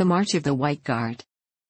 The March of the White Guard.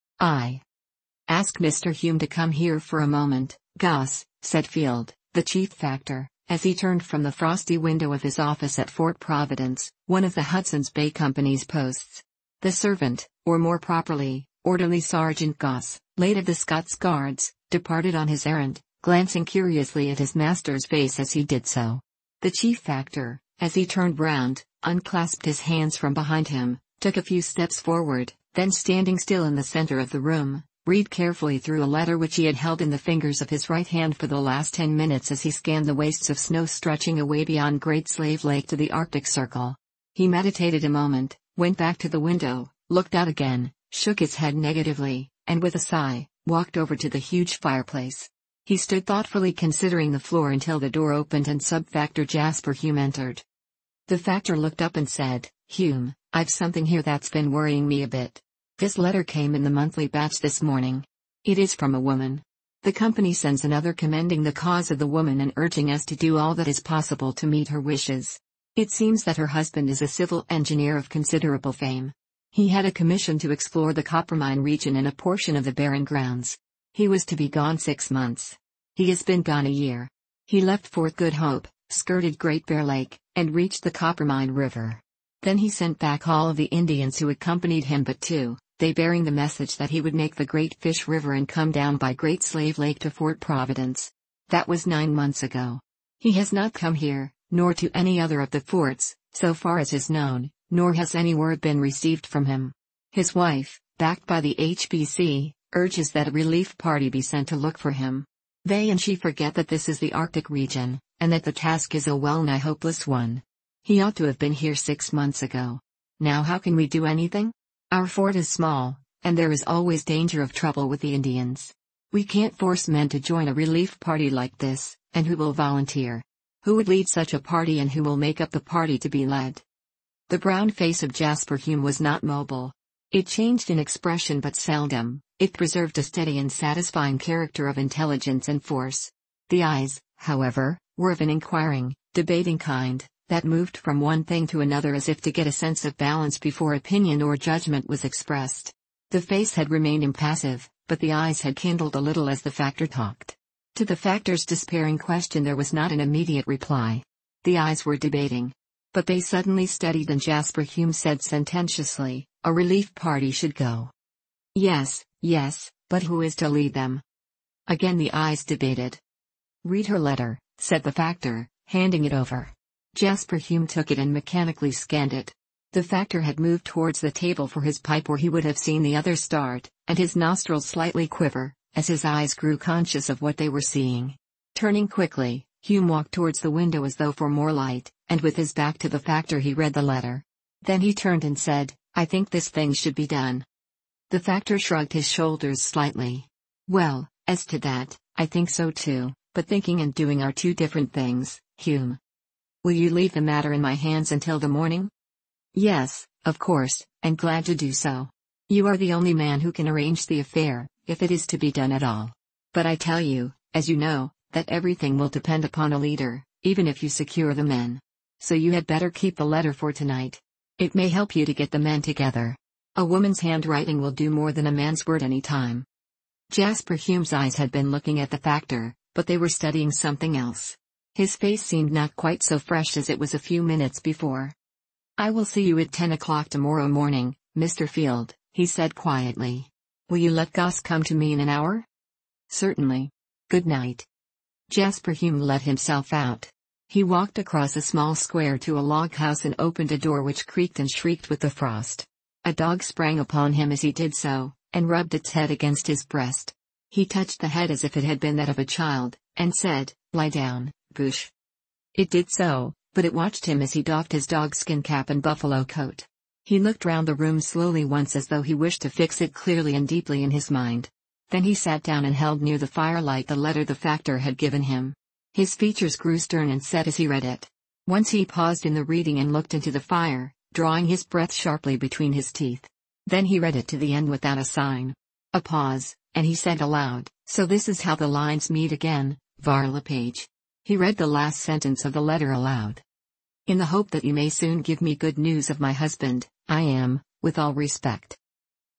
I ask Mr. Hume to come here for a moment, Gus, said Field, the chief factor, as he turned from the frosty window of his office at Fort Providence, one of the Hudson's Bay Company's posts. The servant, or more properly, Orderly Sergeant Goss, late of the Scots Guards, departed on his errand, glancing curiously at his master's face as he did so. The chief factor, as he turned round, unclasped his hands from behind him, took a few steps forward, then standing still in the center of the room, read carefully through a letter which he had held in the fingers of his right hand for the last 10 minutes as he scanned the wastes of snow stretching away beyond Great Slave Lake to the Arctic Circle. He meditated a moment, went back to the window, looked out again, shook his head negatively, and with a sigh, walked over to the huge fireplace. He stood thoughtfully considering the floor until the door opened and Sub-Factor Jasper Hume entered. The factor looked up and said, "Hume, I've something here that's been worrying me a bit. This letter came in the monthly batch this morning. It is from a woman. The company sends another commending the cause of the woman and urging us to do all that is possible to meet her wishes. It seems that her husband is a civil engineer of considerable fame. He had a commission to explore the Coppermine region and a portion of the Barren Grounds. He was to be gone 6 months. He has been gone a year. He left Fort Good Hope, skirted Great Bear Lake, and reached the Coppermine River. Then he sent back all of the Indians who accompanied him but 2, they bearing the message that he would make the Great Fish River and come down by Great Slave Lake to Fort Providence. That was 9 months ago. He has not come here, nor to any other of the forts, so far as is known, nor has any word been received from him. His wife, backed by the HBC, urges that a relief party be sent to look for him. They and she forget that this is the Arctic region, and that the task is a well-nigh hopeless one. He ought to have been here 6 months ago. Now how can we do anything? Our fort is small, and there is always danger of trouble with the Indians. We can't force men to join a relief party like this, and who will volunteer? Who would lead such a party and who will make up the party to be led?" The brown face of Jasper Hume was not mobile. It changed in expression but seldom, it preserved a steady and satisfying character of intelligence and force. The eyes, however, were of an inquiring, debating kind, that moved from one thing to another as if to get a sense of balance before opinion or judgment was expressed. The face had remained impassive, but the eyes had kindled a little as the factor talked. To the factor's despairing question there was not an immediate reply. The eyes were debating. But they suddenly steadied and Jasper Hume said sententiously, "A relief party should go." Yes, but who is to lead them?" Again the eyes debated. "Read her letter," said the factor, handing it over. Jasper Hume took it and mechanically scanned it. The factor had moved towards the table for his pipe where he would have seen the other start, and his nostrils slightly quiver, as his eyes grew conscious of what they were seeing. Turning quickly, Hume walked towards the window as though for more light, and with his back to the factor he read the letter. Then he turned and said, "I think this thing should be done." The factor shrugged his shoulders slightly. "Well, as to that, I think so too, but thinking and doing are 2 different things, Hume. Will you leave the matter in my hands until the morning?" "Yes, of course, and glad to do so. You are the only man who can arrange the affair, if it is to be done at all. But I tell you, as you know, that everything will depend upon a leader, even if you secure the men. So you had better keep the letter for tonight. It may help you to get the men together. A woman's handwriting will do more than a man's word any time." Jasper Hume's eyes had been looking at the factor, but they were studying something else. His face seemed not quite so fresh as it was a few minutes before. "I will see you at 10 o'clock tomorrow morning, Mr. Field," he said quietly. "Will you let Goss come to me in an hour?" "Certainly. Good night." Jasper Hume let himself out. He walked across a small square to a log house and opened a door which creaked and shrieked with the frost. A dog sprang upon him as he did so, and rubbed its head against his breast. He touched the head as if it had been that of a child, and said, "Lie down, Boosh." It did so, but it watched him as he doffed his dogskin cap and buffalo coat. He looked round the room slowly once as though he wished to fix it clearly and deeply in his mind. Then he sat down and held near the firelight the letter the factor had given him. His features grew stern and set as he read it. Once he paused in the reading and looked into the fire, drawing his breath sharply between his teeth. Then he read it to the end without a sign. A pause, and he said aloud, "So this is how the lines meet again, Varla Page." He read the last sentence of the letter aloud. "In the hope that you may soon give me good news of my husband, I am, with all respect,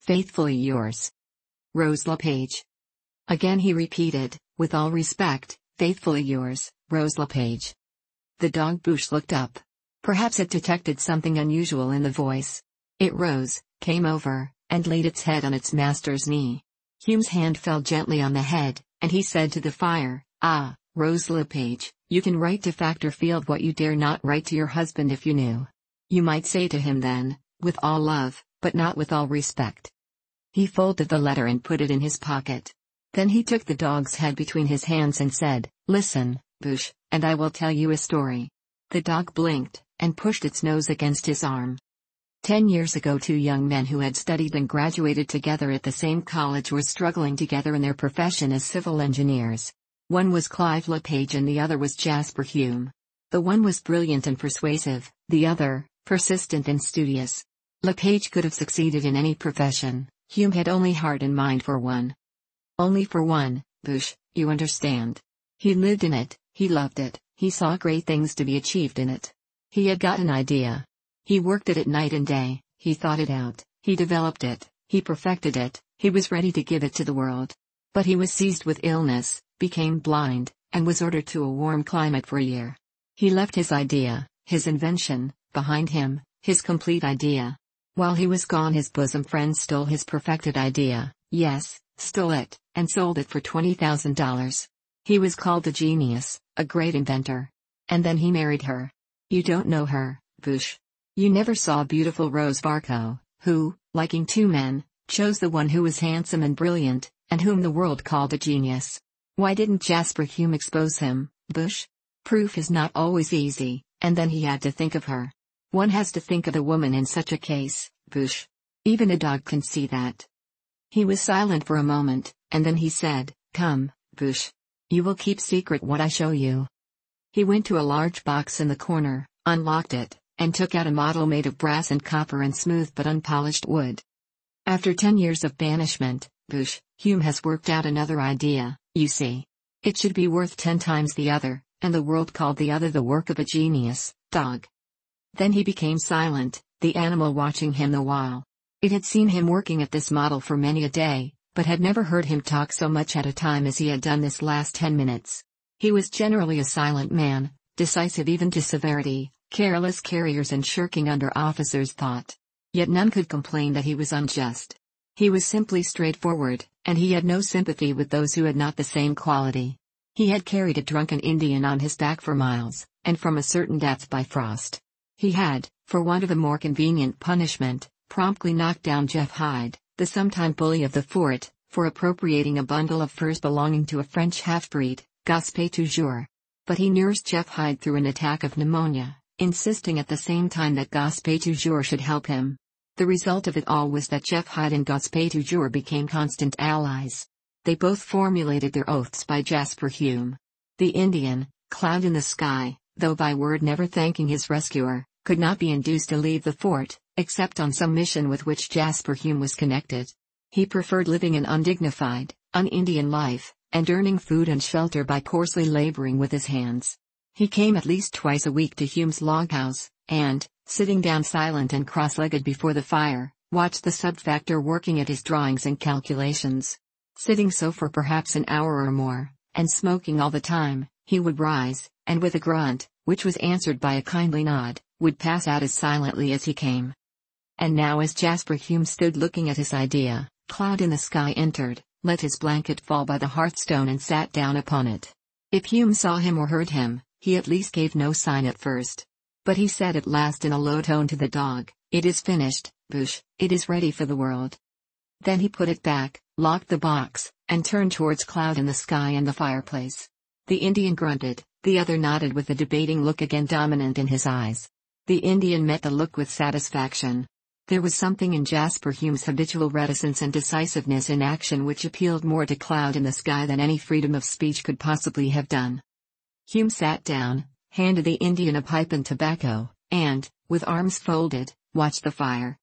Faithfully yours, Rose LePage. Again he repeated, with all respect, faithfully yours, Rose LePage. The dog Boosh looked up. Perhaps it detected something unusual in the voice. It rose, came over, and laid its head on its master's knee. Hume's hand fell gently on the head, and he said to the fire, "Ah, Rose LePage, you can write to Factor Field what you dare not write to your husband if you knew. You might say to him then, with all love, but not with all respect." He folded the letter and put it in his pocket. Then he took the dog's head between his hands and said, "Listen, Boosh, and I will tell you a story." The dog blinked, and pushed its nose against his arm. 10 years ago, two young men who had studied and graduated together at the same college were struggling together in their profession as civil engineers. One was Clive LePage and the other was Jasper Hume. The one was brilliant and persuasive, the other, persistent and studious. LePage could have succeeded in any profession. Hume had only heart and mind for one. Only for one, Boosh, you understand. He lived in it, he loved it, he saw great things to be achieved in it. He had got an idea. He worked at it night and day, he thought it out, he developed it, he perfected it, he was ready to give it to the world. But he was seized with illness, became blind, and was ordered to a warm climate for a year. He left his idea, his invention, behind him, his complete idea. While he was gone, his bosom friend stole his perfected idea, yes, stole it, and sold it for $20,000. He was called a genius, a great inventor. And then he married her. You don't know her, Boosh. You never saw beautiful Rose Barkow, who, liking two men, chose the one who was handsome and brilliant, and whom the world called a genius. Why didn't Jasper Hume expose him, Boosh? Proof is not always easy, and then he had to think of her. One has to think of a woman in such a case, Boosh. Even a dog can see that. He was silent for a moment, and then he said, "Come, Boosh. You will keep secret what I show you." He went to a large box in the corner, unlocked it, and took out a model made of brass and copper and smooth but unpolished wood. After 10 years of banishment, Boosh, Hume has worked out another idea, you see. It should be worth 10 times the other, and the world called the other the work of a genius, dog. Then he became silent, the animal watching him the while. It had seen him working at this model for many a day, but had never heard him talk so much at a time as he had done this last 10 minutes. He was generally a silent man, decisive even to severity, careless carriers and shirking under officers' thought. Yet none could complain that he was unjust. He was simply straightforward, and he had no sympathy with those who had not the same quality. He had carried a drunken Indian on his back for miles, and from a certain death by frost. He had, for want of a more convenient punishment, promptly knocked down Jeff Hyde, the sometime bully of the fort, for appropriating a bundle of furs belonging to a French half-breed, Gaspé toujours. But he nursed Jeff Hyde through an attack of pneumonia, insisting at the same time that Gaspé toujours should help him. The result of it all was that Jeff Hyde and Gaspé toujours became constant allies. They both formulated their oaths by Jasper Hume. The Indian, cloud in the sky, though by word never thanking his rescuer, could not be induced to leave the fort, except on some mission with which Jasper Hume was connected. He preferred living an undignified, un-Indian life, and earning food and shelter by coarsely laboring with his hands. He came at least twice a week to Hume's log house, and, sitting down silent and cross-legged before the fire, watched the sub-factor working at his drawings and calculations. Sitting so for perhaps an hour or more, and smoking all the time, he would rise, and with a grunt, which was answered by a kindly nod, would pass out as silently as he came. And now as Jasper Hume stood looking at his idea, Cloud in the Sky entered, let his blanket fall by the hearthstone and sat down upon it. If Hume saw him or heard him, he at least gave no sign at first. But he said at last in a low tone to the dog, "It is finished, Boosh, it is ready for the world." Then he put it back, locked the box, and turned towards Cloud in the Sky and the fireplace. The Indian grunted, the other nodded with a debating look again dominant in his eyes. The Indian met the look with satisfaction. There was something in Jasper Hume's habitual reticence and decisiveness in action which appealed more to Cloud in the Sky than any freedom of speech could possibly have done. Hume sat down, handed the Indian a pipe and tobacco, and, with arms folded, watched the fire.